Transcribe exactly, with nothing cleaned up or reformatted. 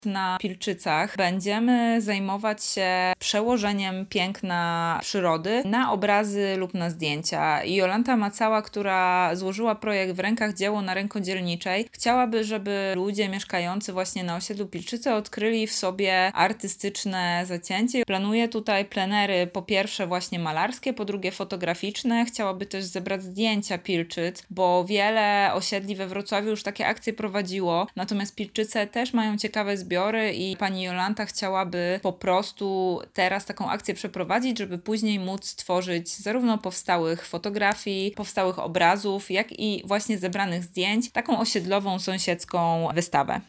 Na Pilczycach będziemy zajmować się przełożeniem piękna przyrody na obrazy lub na zdjęcia. I Jolanta Macała, która złożyła projekt W rękach dzieło na rękodzielniczej, chciałaby, żeby ludzie mieszkający właśnie na osiedlu Pilczyce odkryli w sobie artystyczne zacięcie. Planuje tutaj plenery po pierwsze właśnie malarskie, po drugie fotograficzne. Chciałaby też zebrać zdjęcia Pilczyc, bo wiele osiedli we Wrocławiu już takie akcje prowadziło, natomiast Pilczyce też mają ciekawe zbiory i pani Jolanta chciałaby po prostu teraz taką akcję przeprowadzić, żeby później móc stworzyć zarówno powstałych fotografii, powstałych obrazów, jak i właśnie zebranych zdjęć, taką osiedlową, sąsiedzką wystawę.